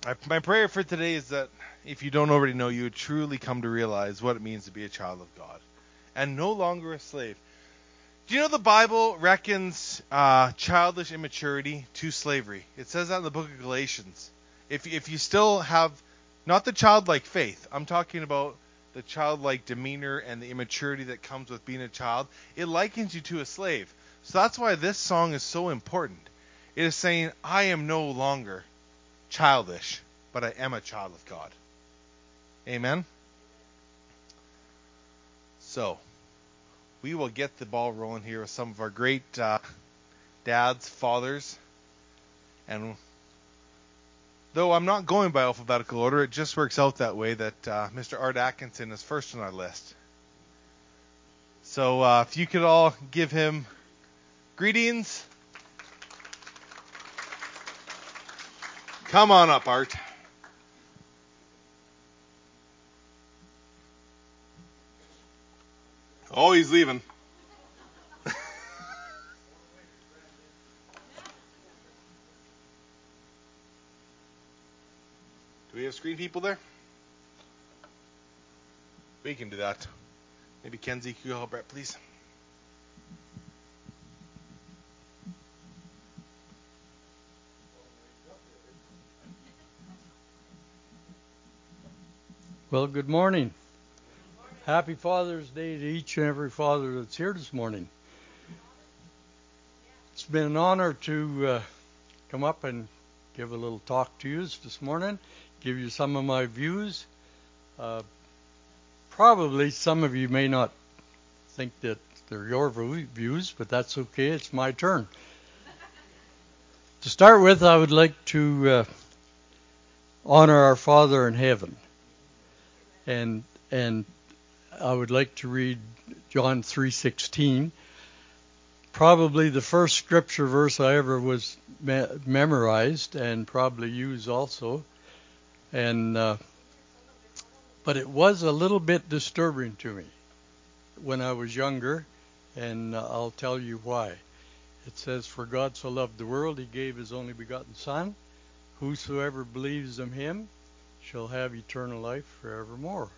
My prayer for today is that if you don't already know, you would truly come to realize what it means to be a child of God and no longer a slave. Do you know the Bible reckons childish immaturity to slavery? It says that in the book of Galatians. If you still have not the childlike faith, I'm talking about the childlike demeanor and the immaturity that comes with being a child, it likens you to a slave. So that's why this song is so important. It is saying, I am no longer childish, but I am a child of God. Amen? So, we will get the ball rolling here with some of our great dads, fathers, and though I'm not going by alphabetical order, it just works out that way that Mr. Art Atkinson is first on our list. So if you could all give him greetings. Come on up, Art. Oh, he's leaving. Do we have screen people there? We can do that. Maybe Kenzie, could you help Brett, please? Well, good morning. Happy Father's Day to each and every father that's here this morning. It's been an honor to come up and give a little talk to you this morning, give you some of my views. Probably some of you may not think that they're your views, but that's okay. It's my turn. To start with, I would like to honor our Father in heaven. And I would like to read John 3:16. Probably the first scripture verse I ever was memorized and probably used also. And but it was a little bit disturbing to me when I was younger, and I'll tell you why. It says, "For God so loved the world, he gave his only begotten Son. Whosoever believes in him shall have eternal life forevermore."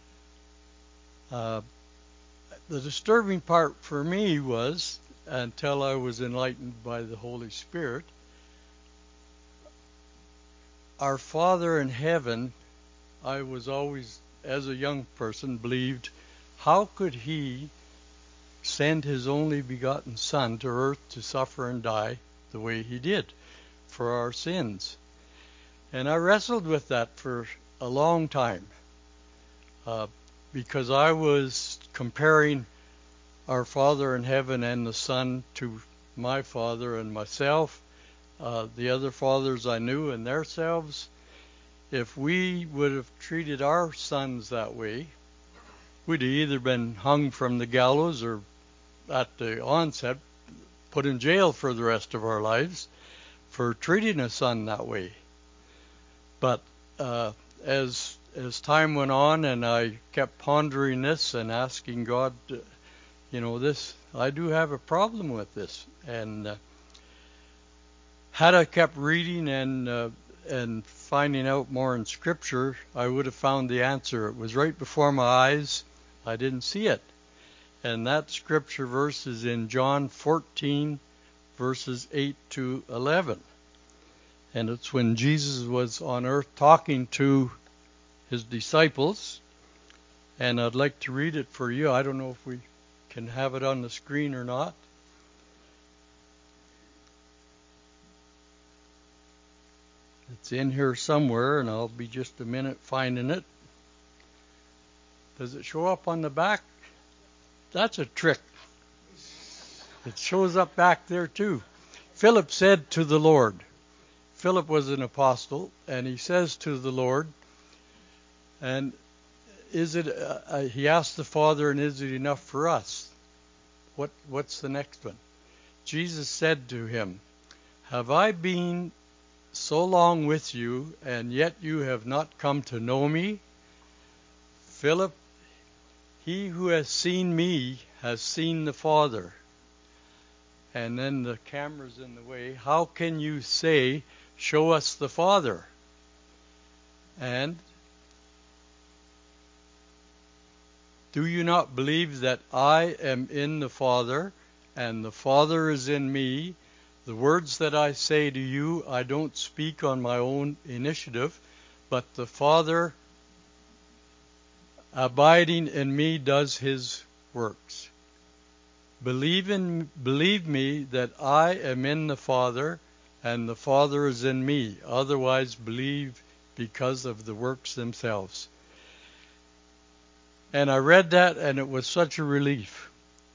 The disturbing part for me was, until I was enlightened by the Holy Spirit, our Father in heaven, I was always, as a young person, believed, how could he send his only begotten Son to earth to suffer and die the way he did for our sins? And I wrestled with that for a long time because I was comparing our Father in heaven and the Son to my father and myself, the other fathers I knew and themselves. If we would have treated our sons that way, we'd have either been hung from the gallows or at the onset put in jail for the rest of our lives for treating a son that way. But as time went on and I kept pondering this and asking God, this, I do have a problem with this. And had I kept reading and finding out more in Scripture, I would have found the answer. It was right before my eyes. I didn't see it. And that Scripture verse is in John 14, verses 8 to 11. And it's when Jesus was on earth talking to his disciples. And I'd like to read it for you. I don't know if we can have it on the screen or not. It's in here somewhere, and I'll be just a minute finding it. Does it show up on the back? That's a trick. It shows up back there too. Philip said to the Lord, Philip was an apostle, and he says to the Lord, and is it? He asked the Father, and is it enough for us? What's the next one? Jesus said to him, have I been so long with you, and yet you have not come to know me? Philip, he who has seen me has seen the Father. And then the camera's in the way. How can you say, show us the Father? And do you not believe that I am in the Father, and the Father is in me? The words that I say to you, I don't speak on my own initiative, but the Father abiding in me does his works. Believe me that I am in the Father, and the Father is in me. Otherwise, believe because of the works themselves. And I read that, and it was such a relief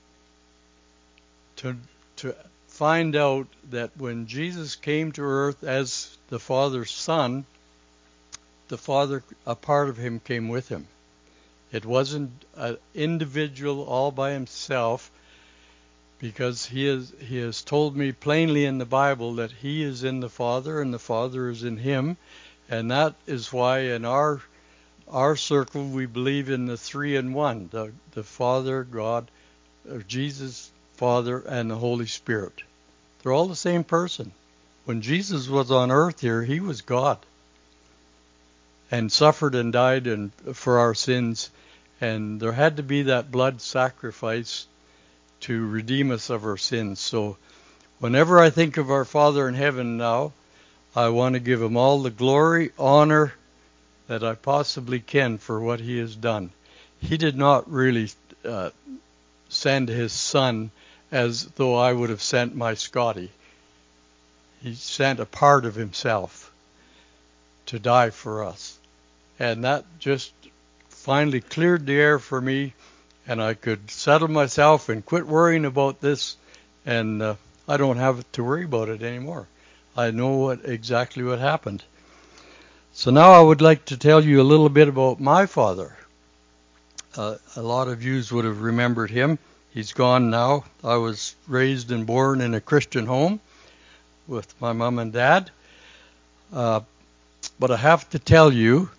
to find out that when Jesus came to earth as the Father's Son, the Father, a part of him came with him. It wasn't an individual all by himself, because he has told me plainly in the Bible that he is in the Father and the Father is in him, and that is why in our circle we believe in the 3 in 1, the Father, God, Jesus, Father, and the Holy Spirit. They're all the same person. When Jesus was on earth here, he was God and suffered and died for our sins, and there had to be that blood sacrifice to redeem us of our sins. So whenever I think of our Father in heaven now, I want to give him all the glory, honor that I possibly can for what he has done. He did not really send his Son as though I would have sent my Scotty. He sent a part of himself to die for us. And that just finally cleared the air for me, and I could settle myself and quit worrying about this, and I don't have to worry about it anymore. I know exactly what happened. So now I would like to tell you a little bit about my father. A lot of you would have remembered him. He's gone now. I was raised and born in a Christian home with my mom and dad. But I have to tell you,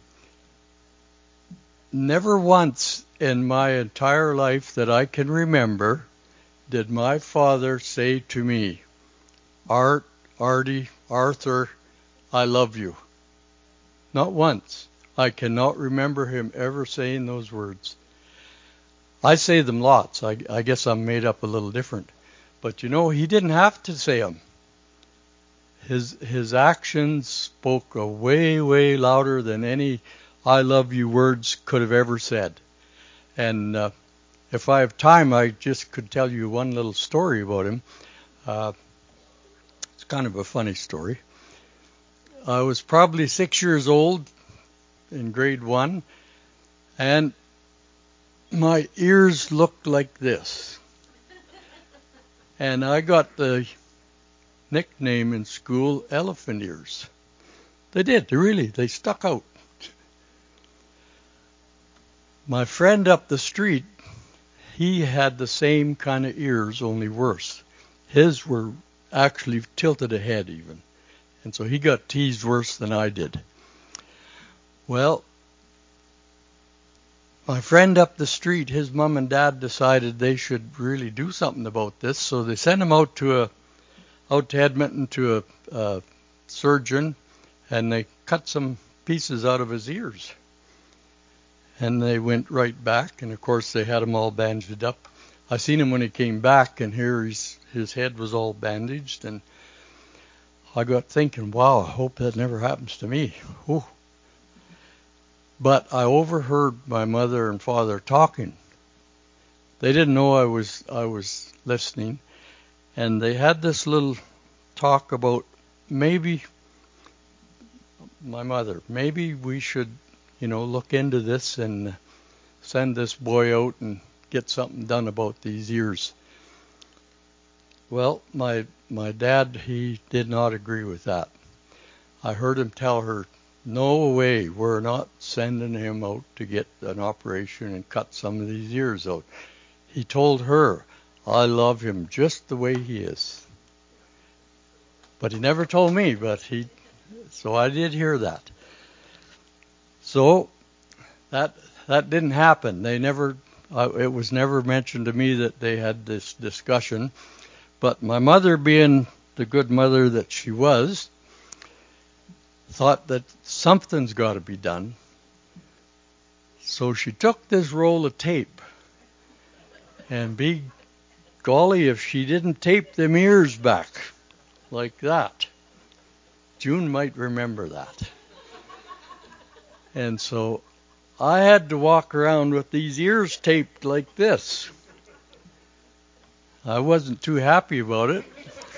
never once in my entire life that I can remember did my father say to me, Artie, Arthur, I love you. Not once. I cannot remember him ever saying those words. I say them lots. I guess I'm made up a little different. But you know, he didn't have to say them. His actions spoke way, way louder than any I love you words could have ever said. And if I have time, I just could tell you one little story about him. It's kind of a funny story. I was probably 6 years old in grade 1, and my ears looked like this. And I got the nickname in school, elephant ears. They did, they stuck out. My friend up the street, he had the same kind of ears, only worse. His were actually tilted ahead even. And so he got teased worse than I did. Well, my friend up the street, his mom and dad decided they should really do something about this, so they sent him out to Edmonton to a surgeon, and they cut some pieces out of his ears. And they went right back, and of course they had him all bandaged up. I seen him when he came back, and here his head was all bandaged, and I got thinking, wow, I hope that never happens to me. Ooh. But I overheard my mother and father talking. They didn't know I was listening, and they had this little talk about maybe we should, look into this and send this boy out and get something done about these ears. Well, my dad, he did not agree with that. I heard him tell her, no way, we're not sending him out to get an operation and cut some of these ears out. He told her, I love him just the way he is. But he never told me, so I did hear that. So that didn't happen. It was never mentioned to me that they had this discussion. But my mother, being the good mother that she was, thought that something's got to be done. So she took this roll of tape, and be golly if she didn't tape them ears back like that. June might remember that. And so I had to walk around with these ears taped like this. I wasn't too happy about it.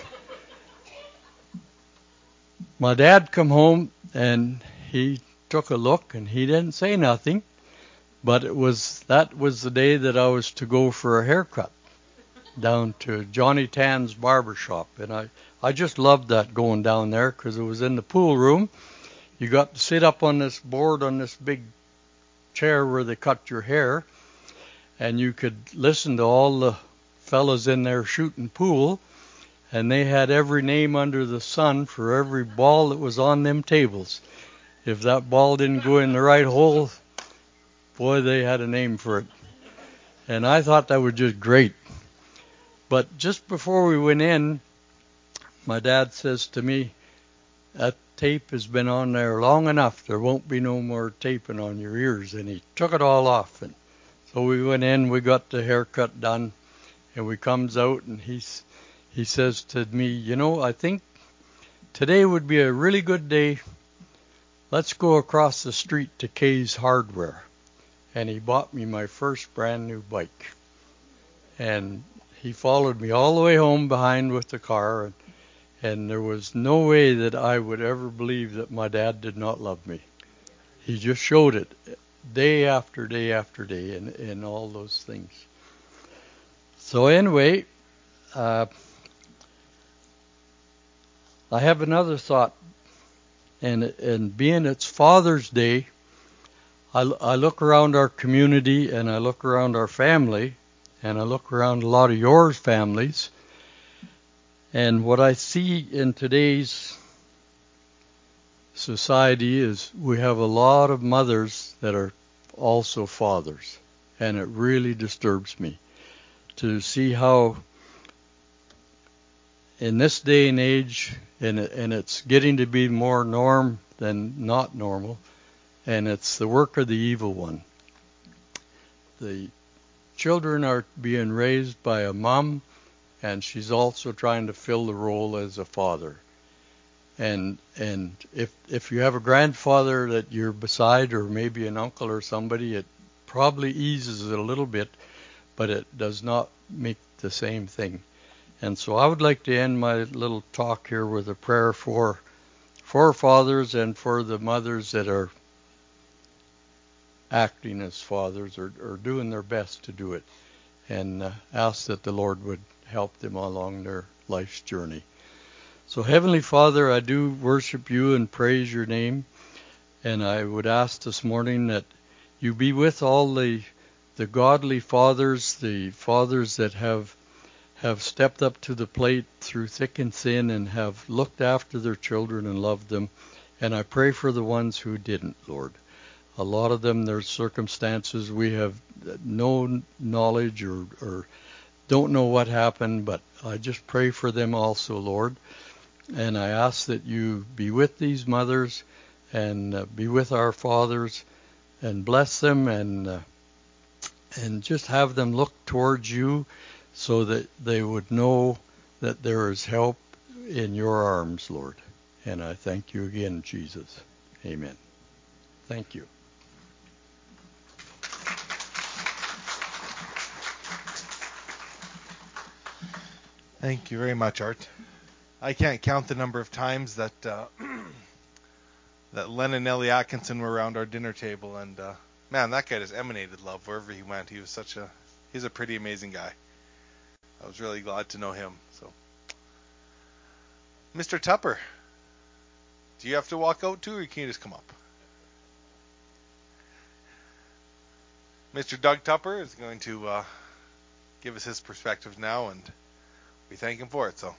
My dad come home and he took a look and he didn't say nothing, but that was the day that I was to go for a haircut down to Johnny Tan's barber shop. And I just loved that, going down there, because it was in the pool room. You got to sit up on this board on this big chair where they cut your hair, and you could listen to all the fellas in there shooting pool, and they had every name under the sun for every ball that was on them tables. If that ball didn't go in the right hole, boy, they had a name for it. And I thought that was just great. But just before we went in, my dad says to me, that tape has been on there long enough. There won't be no more taping on your ears. And he took it all off. And so we went in, we got the haircut done, and we comes out, and he says to me, you know, I think today would be a really good day. Let's go across the street to Kay's Hardware. And he bought me my first brand new bike. And he followed me all the way home behind with the car, and there was no way that I would ever believe that my dad did not love me. He just showed it day after day after day in all those things. So anyway, I have another thought, and being it's Father's Day, I look around our community, and I look around our family, and I look around a lot of yours families, and what I see in today's society is we have a lot of mothers that are also fathers, and it really disturbs me to see how in this day and age, and it's getting to be more norm than not normal, and it's the work of the evil one. The children are being raised by a mom, and she's also trying to fill the role as a father. And if you have a grandfather that you're beside, or maybe an uncle or somebody, it probably eases it a little bit, but it does not make the same thing. And so I would like to end my little talk here with a prayer for fathers and for the mothers that are acting as fathers or doing their best to do it, and ask that the Lord would help them along their life's journey. So Heavenly Father, I do worship you and praise your name, and I would ask this morning that you be with all the godly fathers, the fathers that have stepped up to the plate through thick and thin and have looked after their children and loved them. And I pray for the ones who didn't, Lord. A lot of them, their circumstances, we have no knowledge or don't know what happened, but I just pray for them also, Lord. And I ask that you be with these mothers and be with our fathers and bless them and just have them look towards you so that they would know that there is help in your arms, Lord. And I thank you again, Jesus. Amen. Thank you. Thank you very much, Art. I can't count the number of times that that Len and Nellie Atkinson were around our dinner table, and man, that guy just emanated love wherever he went. He's a pretty amazing guy. I was really glad to know him. So, Mr. Tupper, do you have to walk out too, or can you just come up? Mr. Doug Tupper is going to give us his perspective now, and we thank him for it. So.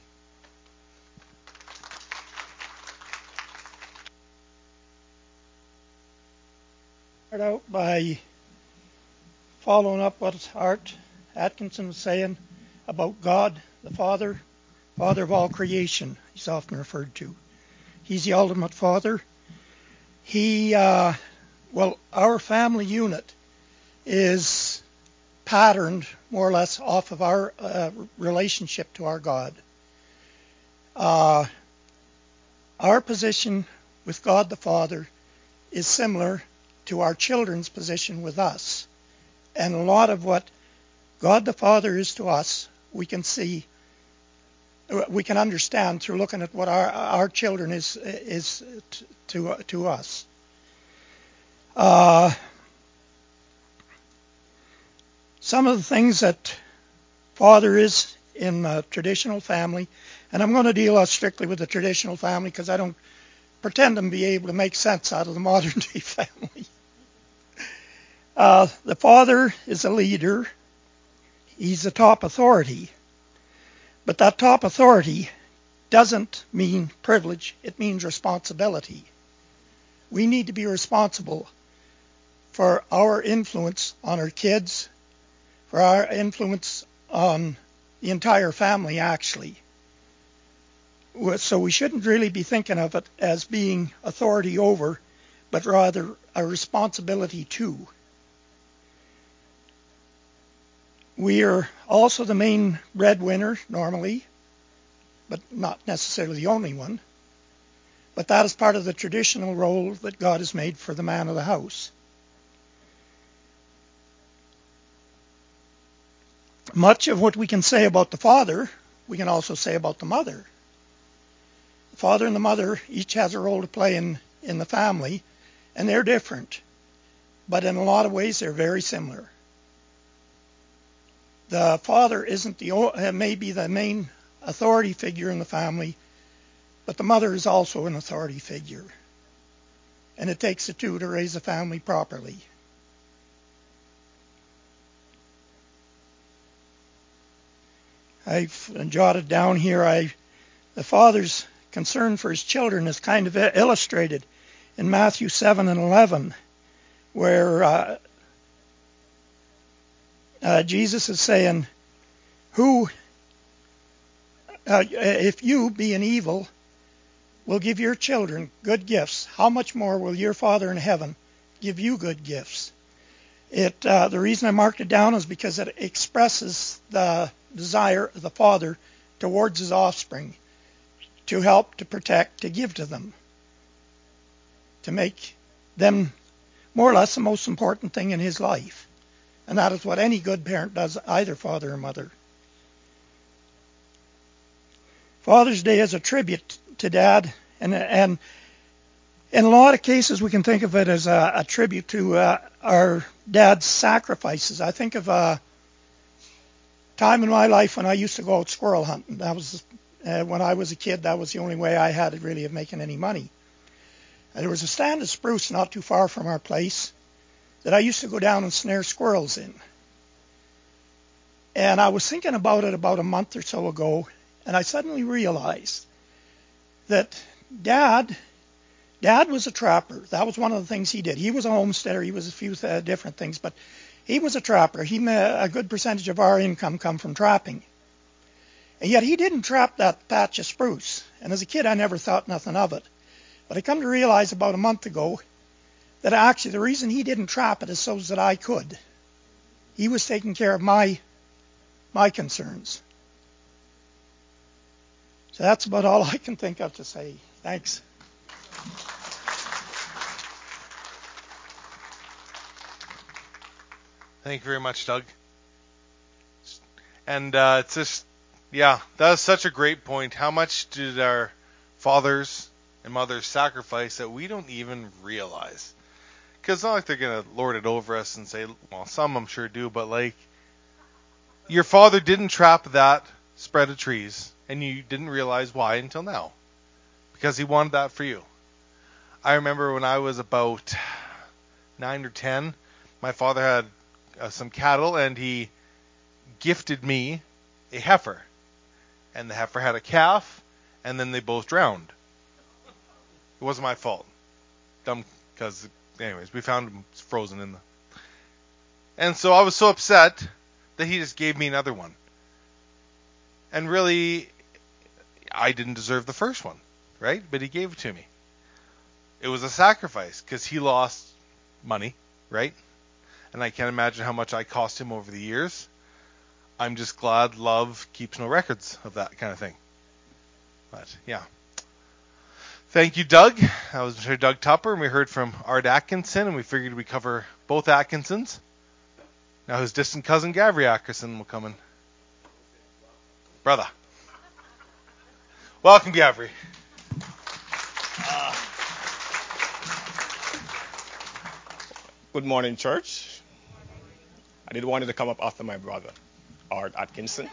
Start out by following up what Art Atkinson was saying about God, the Father of all creation, he's often referred to. He's the ultimate Father. Our family unit is patterned more or less off of our relationship to our God. Our position with God the Father is similar to our children's position with us. And a lot of what God the Father is to us, we can understand through looking at what our children is to us. Some of the things that Father is in a traditional family, and I'm going to deal strictly with the traditional family because I don't pretend to be able to make sense out of the modern day family. The father is a leader. He's the top authority. But that top authority doesn't mean privilege. It means responsibility. We need to be responsible for our influence on our kids, for our influence on the entire family, actually. So we shouldn't really be thinking of it as being authority over, but rather a responsibility to. We are also the main breadwinner normally, but not necessarily the only one. But that is part of the traditional role that God has made for the man of the house. Much of what we can say about the father, we can also say about the mother. The father and the mother each has a role to play in the family, and they're different. But in a lot of ways, they're very similar. The father may be the main authority figure in the family, but the mother is also an authority figure. And it takes the two to raise a family properly. I've jotted down here, the father's concern for his children is kind of illustrated in Matthew 7 and 11, where Jesus is saying, if you, being evil, will give your children good gifts, how much more will your Father in heaven give you good gifts? The reason I marked it down is because it expresses the desire of the Father towards his offspring, to help, to protect, to give to them, to make them more or less the most important thing in his life. And that is what any good parent does, either father or mother. Father's Day is a tribute to Dad, and in a lot of cases we can think of it as a tribute to our dad's sacrifices. I think of a time in my life when I used to go out squirrel hunting. That was when I was a kid. That was the only way I had really of making any money. And there was a stand of spruce not too far from our place that I used to go down and snare squirrels in. And I was thinking about it about a month or so ago, and I suddenly realized that Dad was a trapper. That was one of the things he did. He was a homesteader. He was a few different things, but he was a trapper. A good percentage of our income come from trapping. And yet he didn't trap that patch of spruce. And as a kid, I never thought nothing of it. But I come to realize about a month ago that actually the reason he didn't trap it is so that I could. He was taking care of my concerns. So that's about all I can think of to say. Thanks. Thank you very much, Doug. And it's just, that was such a great point. How much did our fathers and mothers sacrifice that we don't even realize? Because it's not like they're going to lord it over us and say, well, some I'm sure do, but like, your father didn't trap that spread of trees, and you didn't realize why until now. Because he wanted that for you. I remember when I was about 9 or 10, my father had some cattle, and he gifted me a heifer. And the heifer had a calf, and then they both drowned. It wasn't my fault. Dumb, because, anyways, we found him frozen in the... And so I was so upset that he just gave me another one. And really, I didn't deserve the first one, right? But he gave it to me. it was a sacrifice because he lost money, right? And I can't imagine how much I cost him over the years. I'm just glad love keeps no records of that kind of thing. But yeah. Thank you, Doug. That was Mr. Doug Tupper, and we heard from Art Atkinson, and we figured we'd cover both Atkinsons. Now his distant cousin, Gavry Atkinson, will come in. Brother. Welcome, Gavry. Good morning, church. I did want to come up after my brother, Art Atkinson.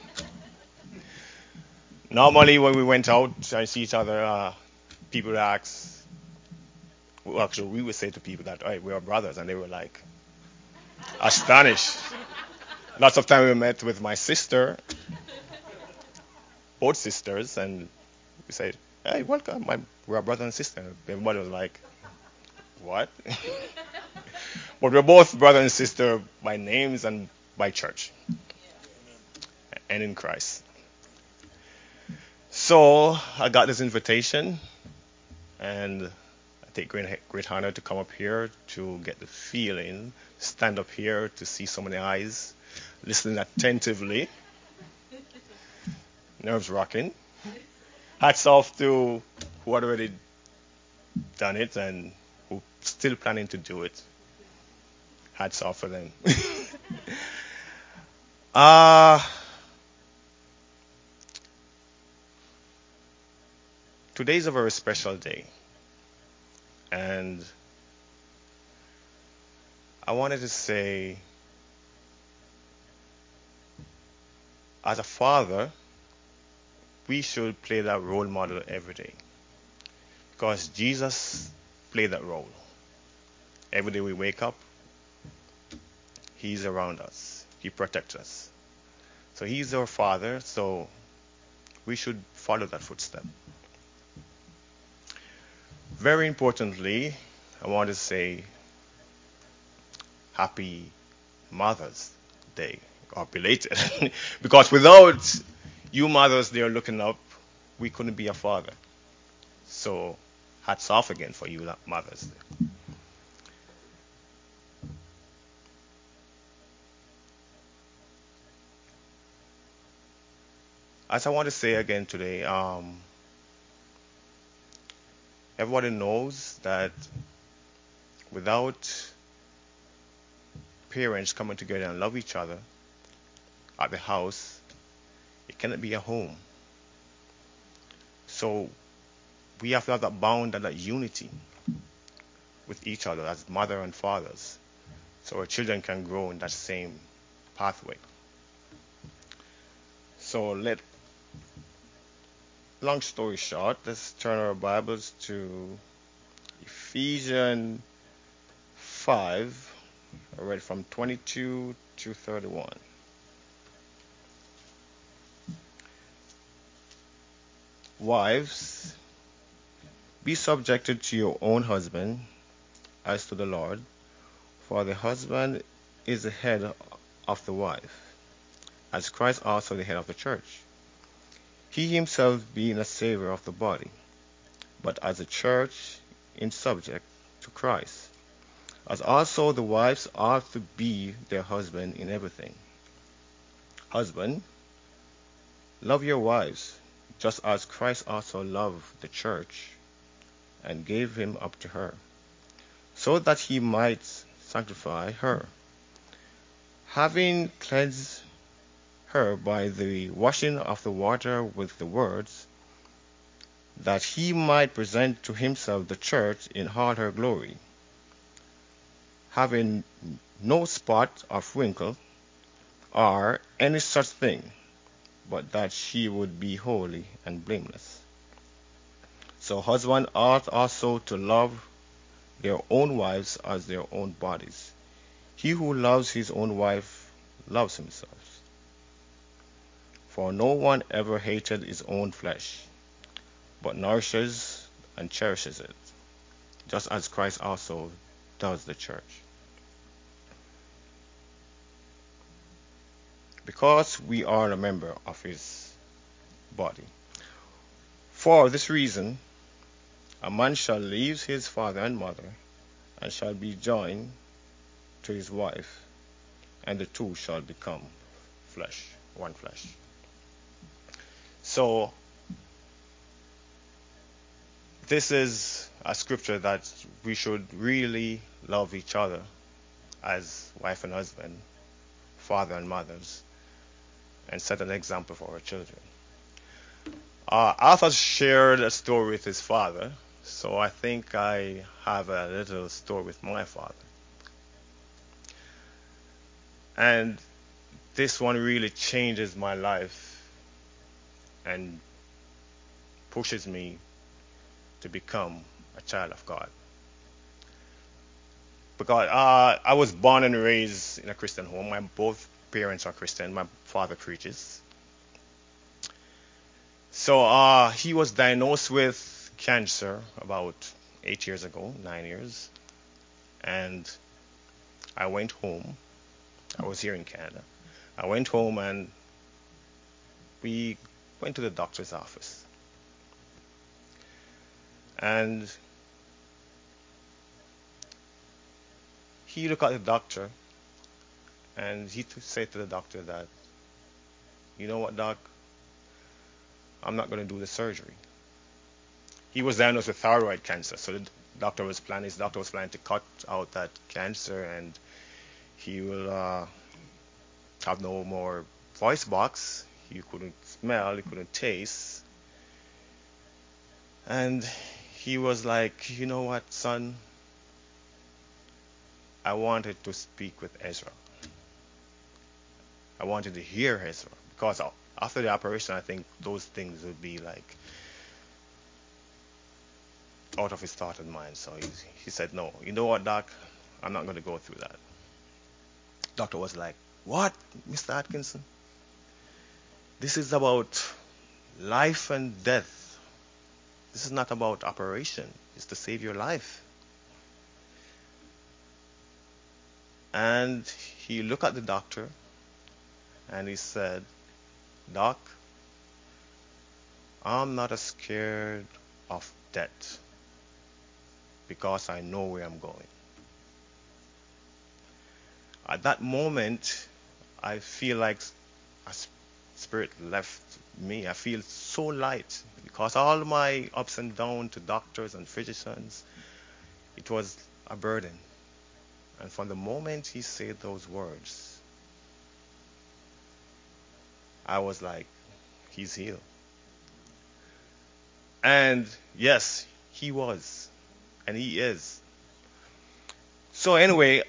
Normally, when we went out and see each other, people would ask, well, actually, we would say to people that, hey, we are brothers, and they were like, astonished. Lots of time we met with my sister, both sisters, and we said, hey, welcome, we're brother and sister. Everybody was like, what? But we're both brother and sister by names and by church and in Christ. So I got this invitation, and I take great honor to come up here to get the feeling, stand up here to see so many eyes, listening attentively, nerves rocking. Hats off to who had already done it and who still planning to do it. Hats off for them. Today is a very special day. And I wanted to say, as a father, we should play that role model every day. Because Jesus played that role. Every day we wake up, He's around us. He protects us. So He's our Father, so we should follow that footstep. Very importantly, I want to say Happy Mother's Day, or belated. Because without you mothers there looking up, we couldn't be a father. So hats off again for you mothers. As I want to say again today, everybody knows that without parents coming together and love each other at the house, it cannot be a home. So we have to have that bond and that unity with each other as mother and fathers, so our children can grow in that same pathway. So long story short, let's turn our Bibles to Ephesians 5. I read from 22 to 31. Wives, be subjected to your own husband as to the Lord, for the husband is the head of the wife, as Christ also the head of the church, he himself being a savior of the body, but as a church in subject to Christ, as also the wives ought to be their husband in everything. Husband, love your wives, just as Christ also loved the church and gave him up to her, so that he might sanctify her, having cleansed her by the washing of the water with the words, that he might present to himself the church in all her glory, having no spot of wrinkle or any such thing, but that she would be holy and blameless. So husbands ought also to love their own wives as their own bodies. He who loves his own wife loves himself. For no one ever hated his own flesh, but nourishes and cherishes it, just as Christ also does the church. Because we are a member of his body. For this reason, A man shall leave his father and mother, and shall be joined to his wife, and the two shall become flesh, one flesh. So, this is a scripture that we should really love each other as wife and husband, father and mothers, and set an example for our children. Arthur shared a story with his father, so I think I have a little story with my father. And this one really changes my life and pushes me to become a child of God. Because I was born and raised in a Christian home. My both parents are Christian. My father preaches. So he was diagnosed with cancer about 8 years ago, 9 years. And I went home. I was here in Canada. I went home and we went to the doctor's office. And he looked at the doctor and he said to the doctor that, you know what, doc, I'm not going to do the surgery. He was diagnosed with thyroid cancer, so his doctor was planning to cut out that cancer, and he will have no more voice box. He couldn't smell, he couldn't taste. And he was like, you know what, son? I wanted to speak with Ezra. I wanted to hear Ezra, because after the operation, I think those things would be like out of his thought and mind. So he said, no, you know what, doc? I'm not going to go through that. Doctor was like, what, Mr. Atkinson? This is about life and death. This is not about operation. It's to save your life. And he looked at the doctor and he said, Doc, I'm not as scared of death because I know where I'm going. At that moment, I feel like a spirit left me. I feel so light because all my ups and downs to doctors and physicians, it was a burden. And from the moment he said those words, I was like, he's healed. And yes, he was. And he is. So anyway,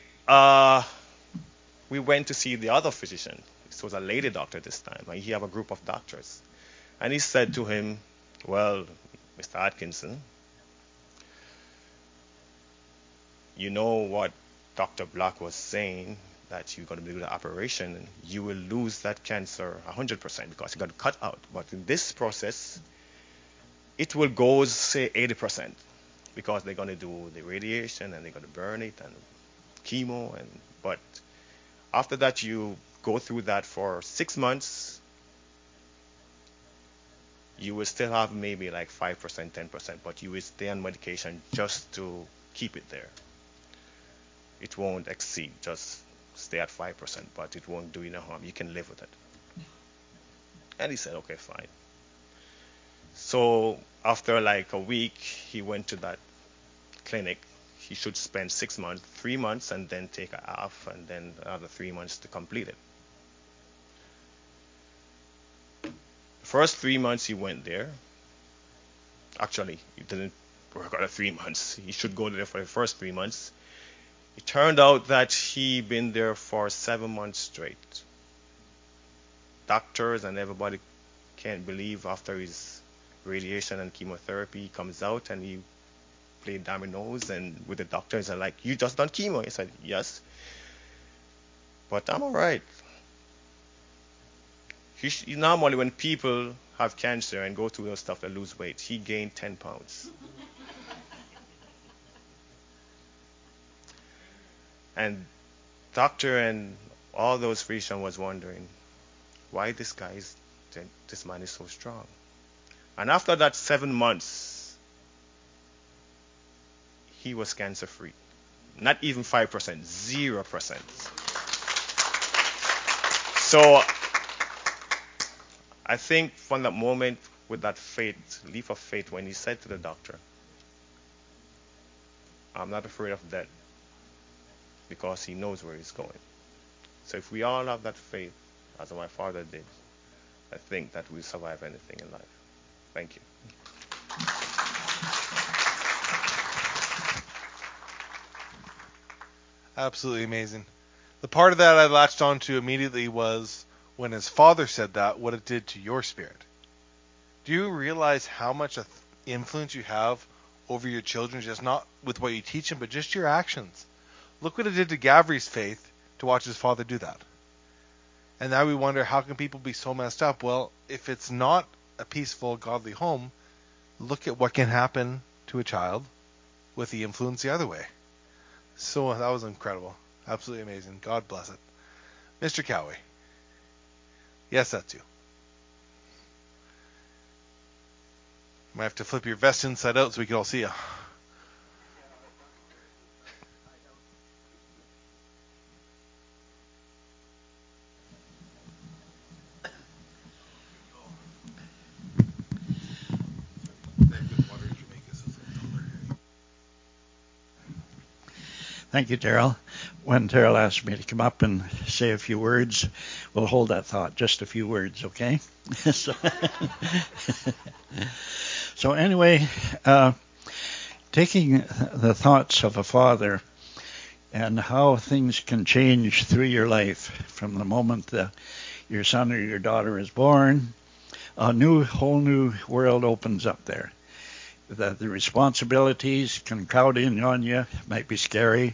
we went to see the other physician. This was a lady doctor this time. And he had a group of doctors. And he said to him, well, Mr. Atkinson, you know what Dr. Black was saying, that you're going to do the operation and you will lose that cancer 100% because you're going to cut out. But in this process, it will go, say, 80% because they're going to do the radiation and they're going to burn it and chemo. But after that, you go through that for 6 months, you will still have maybe like 5%, 10%, but you will stay on medication just to keep it there. It won't exceed, just stay at 5%, but it won't do you no harm. You can live with it. And he said, okay, fine. So after like a week, he went to that clinic. He should spend 6 months, 3 months, and then take a half, and then another 3 months to complete it. The first 3 months he went there. Actually, he didn't work out 3 months. He should go there for the first 3 months. It turned out that he'd been there for 7 months straight. Doctors and everybody can't believe after his radiation and chemotherapy, he comes out and he played dominoes and with the doctors are like, you just done chemo? He said, yes. But I'm all right. Normally when people have cancer and go through those stuff, they lose weight. He gained 10 pounds. And doctor and all those physicians was wondering why this man is so strong. And after that 7 months, he was cancer free. Not even 5%, 0%. So I think from that moment, with that faith, leap of faith, when he said to the doctor, I'm not afraid of death, because he knows where he's going. So if we all have that faith, as my father did, I think that we'll survive anything in life. Thank you. Absolutely amazing. The part of that I latched onto immediately was when his father said that, what it did to your spirit. Do you realize how much influence you have over your children, just not with what you teach them, but just your actions? Look what it did to Gavri's faith to watch his father do that. And now we wonder, how can people be so messed up? Well, if it's not a peaceful, godly home, look at what can happen to a child with the influence the other way. So that was incredible. Absolutely amazing. God bless it. Mr. Cowie. Yes, that's you. Might have to flip your vest inside out so we can all see you. Thank you, Terrell. When Terrell asked me to come up and say a few words, we'll hold that thought, just a few words, okay? So anyway, taking the thoughts of a father and how things can change through your life from the moment that your son or your daughter is born, a whole new world opens up there. The responsibilities can crowd in on you, might be scary.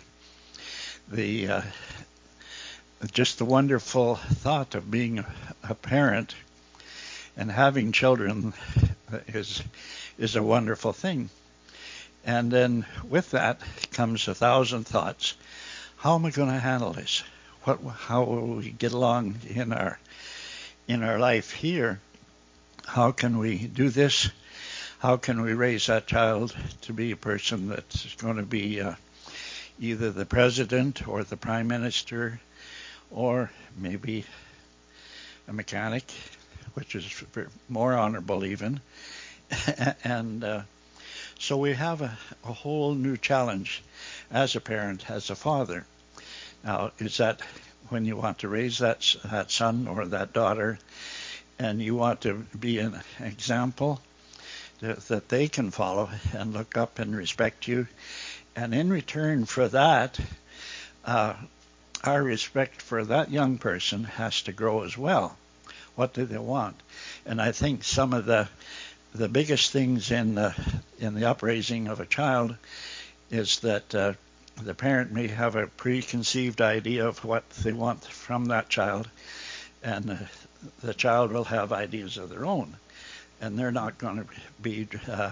Just the wonderful thought of being a parent and having children is a wonderful thing. And then with that comes 1,000 thoughts. How am I going to handle this? How will we get along in our life here? How can we do this? How can we raise that child to be a person that's going to be either the president or the prime minister, or maybe a mechanic, which is more honorable even. And so we have a whole new challenge as a parent, as a father. Now, is that when you want to raise that son or that daughter, and you want to be an example that they can follow and look up and respect you. And in return for that, our respect for that young person has to grow as well. What do they want? And I think some of the biggest things in the upraising of a child is that the parent may have a preconceived idea of what they want from that child, and the child will have ideas of their own. And they're not going to be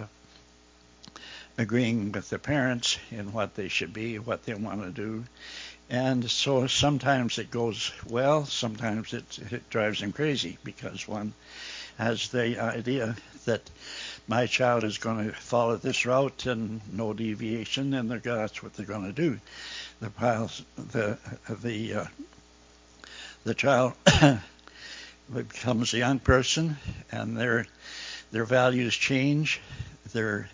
agreeing with the parents in what they should be, what they want to do. And so sometimes it goes well, sometimes it drives them crazy, because one has the idea that my child is going to follow this route and no deviation, and that's what they're going to do. The child becomes a young person, and their values change, their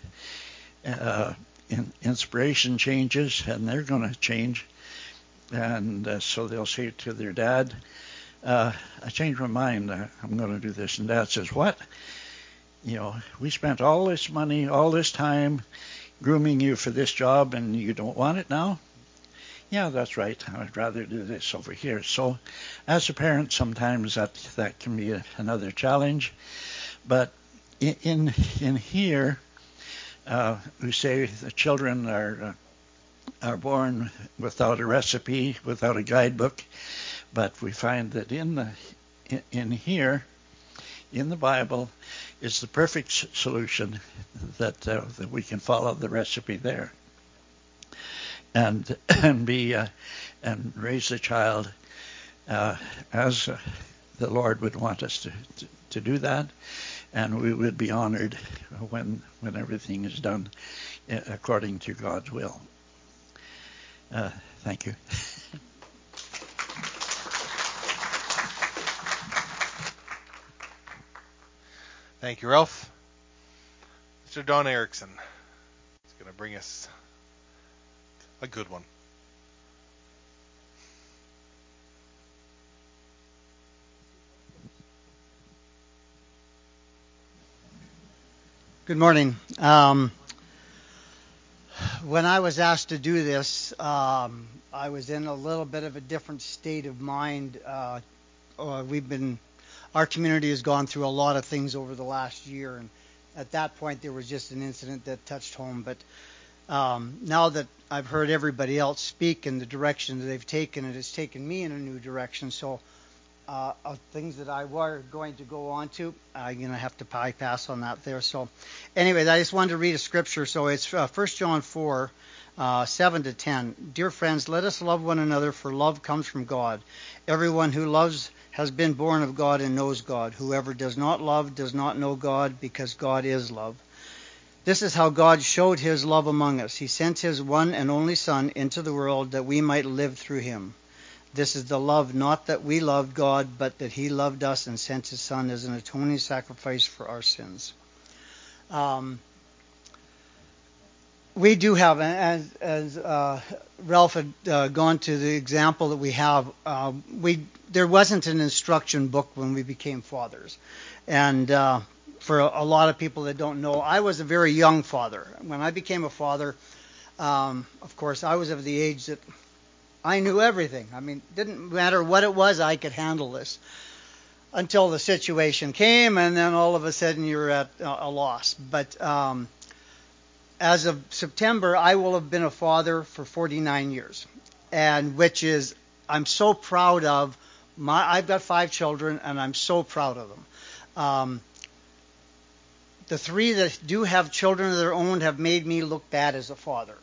inspiration changes, and they're going to change. And so they'll say to their dad, I changed my mind, I'm going to do this. And dad says, what? We spent all this money, all this time grooming you for this job, and you don't want it now? Yeah, that's right. I'd rather do this over here. So as a parent, sometimes that can be another challenge. But in here, we say the children are born without a recipe, without a guidebook. But we find that in here, in the Bible, is the perfect solution that we can follow the recipe there, and raise the child as the Lord would want us to do that, and we would be honored when everything is done according to God's will. Thank you. Thank you, Ralph. Mr. Don Erickson is going to bring us a good one. Good morning. When I was asked to do this, I was in a little bit of a different state of mind. Our community has gone through a lot of things over the last year, and at that point there was just an incident that touched home. But now that I've heard everybody else speak in the direction that they've taken, it has taken me in a new direction. So things that I were going to go on to, I'm going to have to bypass on that there. So anyways, I just wanted to read a scripture. So it's 1 John 4, 7 to 10. Dear friends, let us love one another, for love comes from God. Everyone who loves has been born of God and knows God. Whoever does not love does not know God, because God is love. This is how God showed his love among us. He sent his one and only Son into the world that we might live through him. This is the love, not that we loved God, but that he loved us and sent his Son as an atoning sacrifice for our sins. We do have, as Ralph had gone to the example that we have, there wasn't an instruction book when we became fathers. And for a lot of people that don't know, I was a very young father. When I became a father, of course, I was of the age that I knew everything. I mean, didn't matter what it was, I could handle this. Until the situation came, and then all of a sudden you're at a loss. But as of September, I will have been a father for 49 years, and which is, I'm so proud of. I've got 5 children, and I'm so proud of them. The 3 that do have children of their own have made me look bad as a father.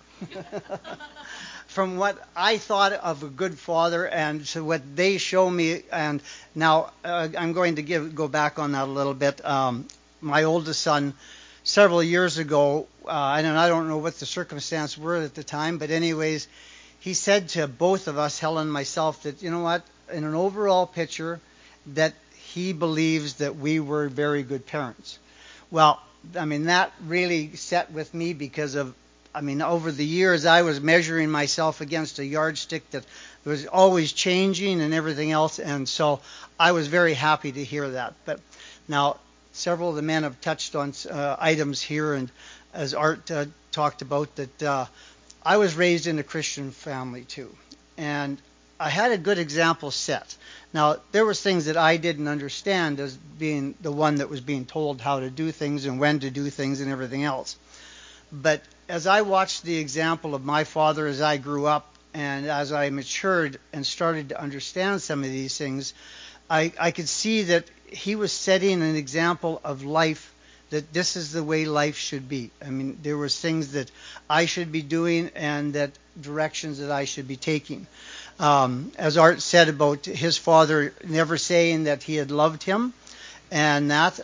From what I thought of a good father and to what they show me, and now I'm going to go back on that a little bit. My oldest son, several years ago, and I don't know what the circumstances were at the time, but anyways, he said to both of us, Helen and myself, that, you know what, in an overall picture, that he believes that we were very good parents. Well, I mean, that really set with me because of, over the years, I was measuring myself against a yardstick that was always changing and everything else, and so I was very happy to hear that. But now, several of the men have touched on items here, and as Art talked about, that I was raised in a Christian family too, and I had a good example set. Now, there was things that I didn't understand as being the one that was being told how to do things and when to do things and everything else. But as I watched the example of my father as I grew up, and as I matured and started to understand some of these things, I could see that he was setting an example of life, that this is the way life should be. I mean, there was things that I should be doing and that directions that I should be taking. As Art said about his father never saying that he had loved him, and that,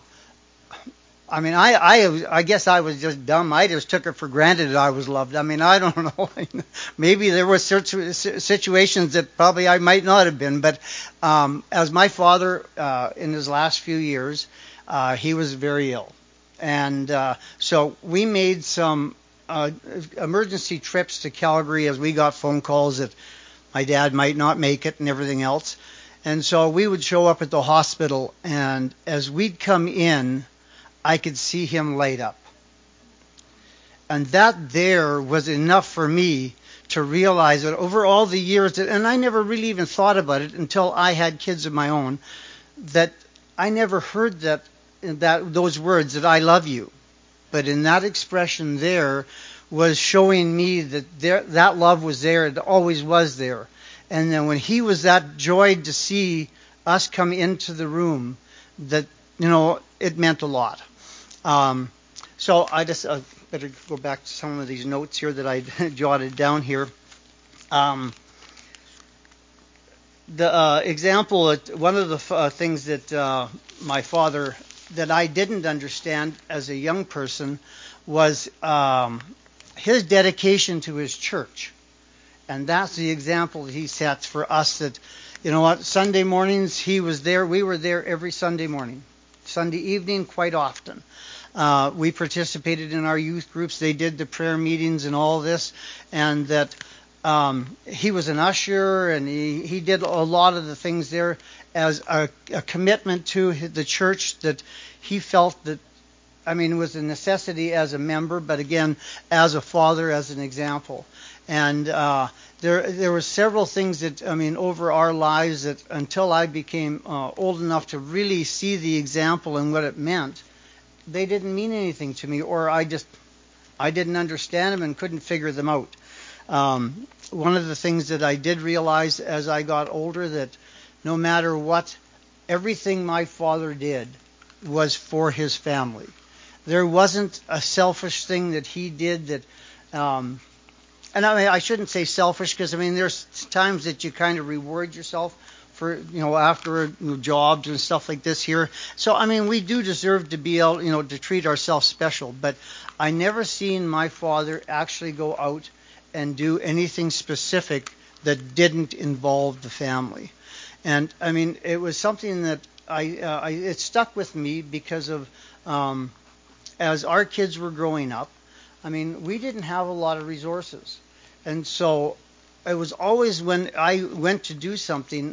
I guess I was just dumb. I just took it for granted that I was loved. I mean, I don't know. Maybe there were situations that probably I might not have been. But as my father, in his last few years, he was very ill. And so we made some emergency trips to Calgary as we got phone calls that my dad might not make it and everything else. And so we would show up at the hospital, and as we'd come in, I could see him light up. And that there was enough for me to realize that over all the years, and I never really even thought about it until I had kids of my own, that I never heard those words, that I love you. But in that expression there was showing me that that love was there, it always was there. And then when he was that joyed to see us come into the room, that, it meant a lot. So I just better go back to some of these notes here that I jotted down here. The example, one of the things that my father that I didn't understand as a young person was his dedication to his church. And that's the example that he sets for us, that, you know what, Sunday mornings he was there. We were there every Sunday morning. Sunday evening quite often. We participated in our youth groups. They did the prayer meetings and all this. And that he was an usher, and he did a lot of the things there as a commitment to the church, that he felt that, I mean, it was a necessity as a member, but again, as a father, as an example. And there were several things that, I mean, over our lives, that until I became old enough to really see the example and what it meant, they didn't mean anything to me, or I didn't understand them and couldn't figure them out. One of the things that I did realize as I got older, that no matter what, everything my father did was for his family. There wasn't a selfish thing that he did that, and I mean, I shouldn't say selfish, because I mean, there's times that you kind of reward yourself for, you know, after jobs and stuff like this here. So I mean, we do deserve to be able, you know, to treat ourselves special. But I never seen my father actually go out and do anything specific that didn't involve the family. And I mean, it was something that it stuck with me because of, as our kids were growing up, I mean, we didn't have a lot of resources. And so it was always when I went to do something,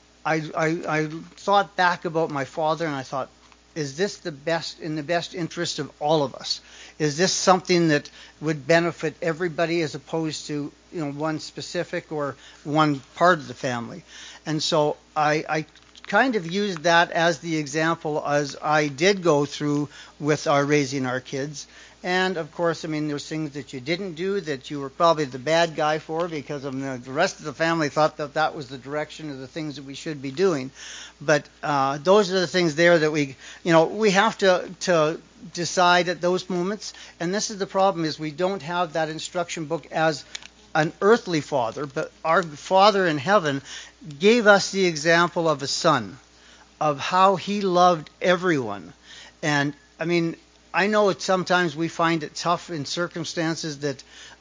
I thought back about my father, and I thought, is this in the best interest of all of us? Is this something that would benefit everybody, as opposed to, you know, one specific or one part of the family? And so I kind of used that as the example as I did go through with our raising our kids. And of course, I mean, there's things that you didn't do that you were probably the bad guy for, because of the rest of the family thought that that was the direction of the things that we should be doing. But those are the things there that we have to decide at those moments. And this is the problem, is we don't have that instruction book as an earthly father, but our Father in heaven gave us the example of a son, of how he loved everyone. And I mean, I know sometimes we find it tough in circumstances that,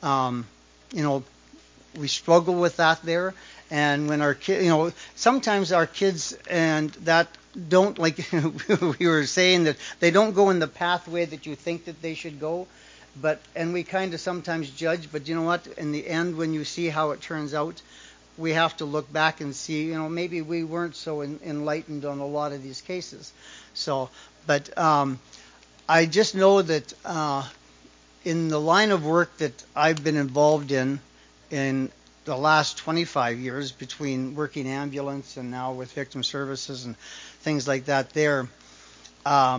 we struggle with that there. And when our kids, sometimes our kids and that don't, like we were saying, that they don't go in the pathway that you think that they should go. And we kind of sometimes judge, but you know what? In the end, when you see how it turns out, we have to look back and see, maybe we weren't so enlightened on a lot of these cases. So, but I just know that in the line of work that I've been involved in the last 25 years, between working ambulance and now with victim services and things like that there, I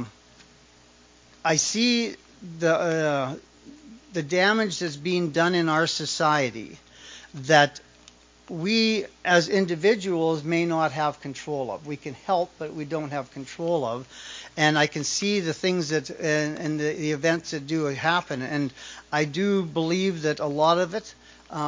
see the damage that's being done in our society that we as individuals may not have control of. We can help, but we don't have control of. And I can see the things that and the events that do happen. And I do believe that a lot of it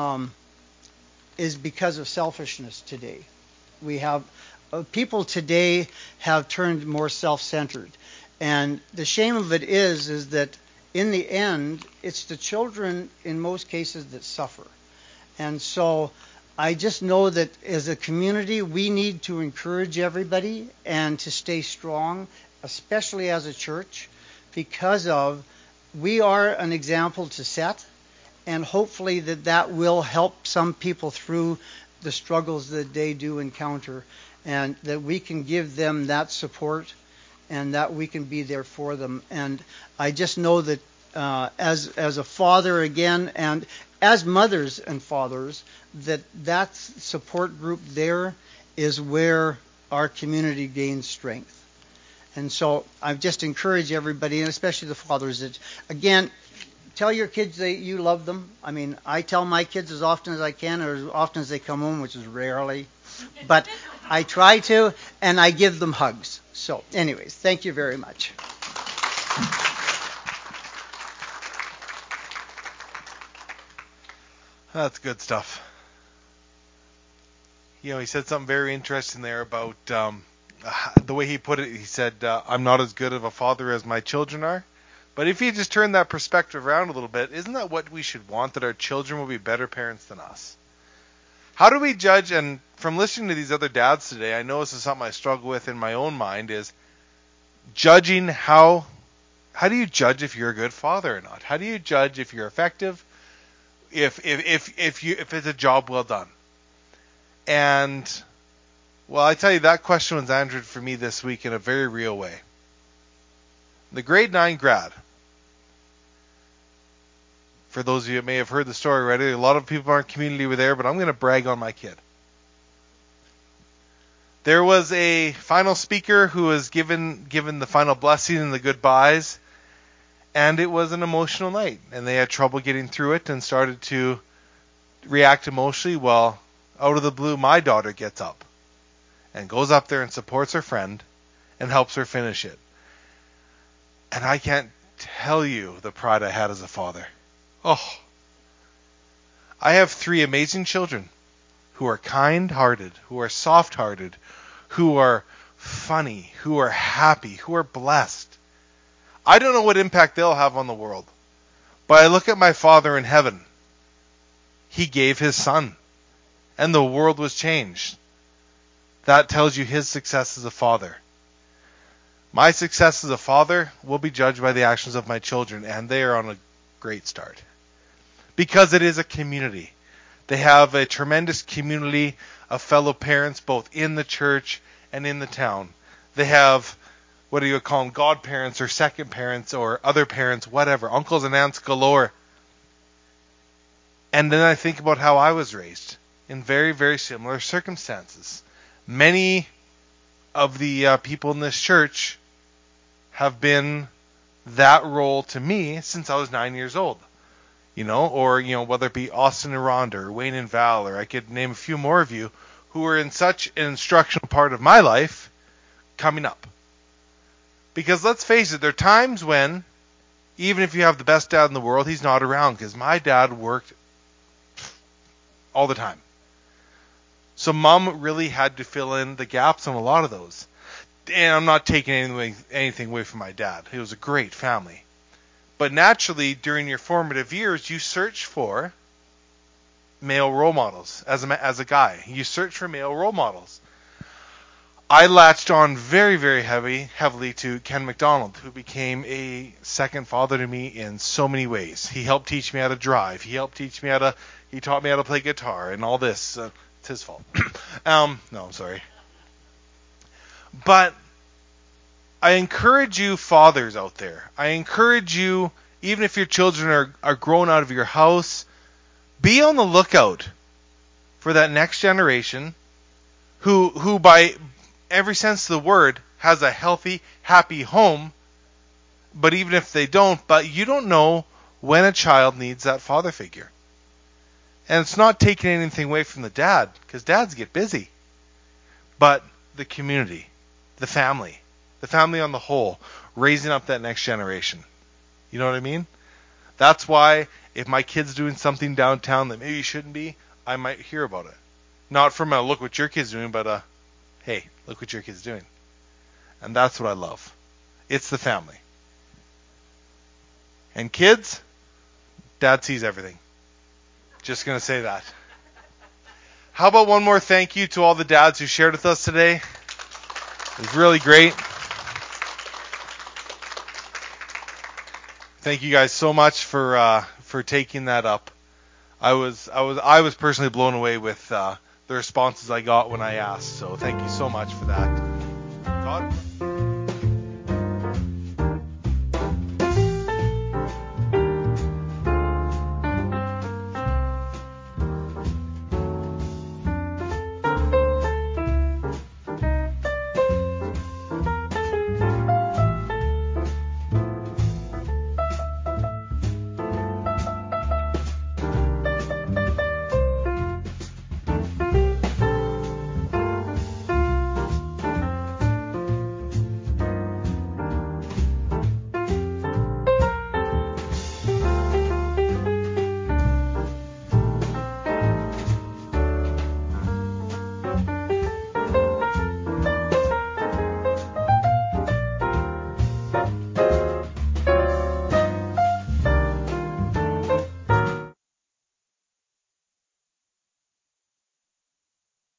is because of selfishness today. We have people today have turned more self-centered. And the shame of it is that in the end, it's the children in most cases that suffer. And so I just know that as a community, we need to encourage everybody and to stay strong, especially as a church, because we are an example to set, and hopefully that will help some people through the struggles that they do encounter, and that we can give them that support and that we can be there for them. And I just know that as a father again, and as mothers and fathers, that support group there is where our community gains strength. And so I just encourage everybody, and especially the fathers, that, again, tell your kids that you love them. I mean, I tell my kids as often as I can, or as often as they come home, which is rarely. But I try to, and I give them hugs. So anyways, thank you very much. That's good stuff. He said something very interesting there about the way he put it, he said, I'm not as good of a father as my children are. But if you just turn that perspective around a little bit, isn't that what we should want, that our children will be better parents than us? How do we judge? And from listening to these other dads today, I know this is something I struggle with in my own mind, is judging how do you judge if you're a good father or not? How do you judge if you're effective? If it's a job well done? And well, I tell you, that question was answered for me this week in a very real way. The grade 9 grad. For those of you that may have heard the story already, a lot of people in our community were there, but I'm going to brag on my kid. There was a final speaker who was given the final blessing and the goodbyes, and it was an emotional night, and they had trouble getting through it and started to react emotionally. Well, out of the blue, my daughter gets up and goes up there and supports her friend and helps her finish it. And I can't tell you the pride I had as a father. Oh, I have 3 amazing children who are kind-hearted, who are soft-hearted, who are funny, who are happy, who are blessed. I don't know what impact they'll have on the world, but I look at my Father in heaven. He gave his son, and the world was changed. That tells you his success as a father. My success as a father will be judged by the actions of my children, and they are on a great start. Because it is a community. They have a tremendous community of fellow parents, both in the church and in the town. They have, what do you call them, godparents or second parents or other parents, whatever, uncles and aunts galore. And then I think about how I was raised in very, very similar circumstances. Many of the people in this church have been that role to me since I was 9 years old. Or whether it be Austin and Rhonda or Wayne and Val, or I could name a few more of you who were in such an instructional part of my life coming up. Because let's face it, there are times when, even if you have the best dad in the world, he's not around, because my dad worked all the time. So mom really had to fill in the gaps on a lot of those. And I'm not taking anything away from my dad. He was a great family. But naturally, during your formative years, you search for male role models. As a guy, you search for male role models. I latched on very, very heavily to Ken McDonald, who became a second father to me in so many ways. He helped teach me how to drive. He taught me how to play guitar and all this. It's his fault. No, I'm sorry. But I encourage you fathers out there. I encourage you, even if your children are grown out of your house, be on the lookout for that next generation who by every sense of the word has a healthy, happy home. But even if they don't, you don't know when a child needs that father figure. And it's not taking anything away from the dad, because dads get busy. But the community, the family on the whole, raising up that next generation. You know what I mean? That's why if my kid's doing something downtown that maybe shouldn't be, I might hear about it. Not from a look what your kid's doing, but hey, look what your kid's doing. And that's what I love. It's the family. And kids, dad sees everything. Just going to say that. How about one more thank you to all the dads who shared with us today? It was really great. Thank you guys so much for taking that up. I was personally blown away with the responses I got when I asked. So thank you so much for that. Todd?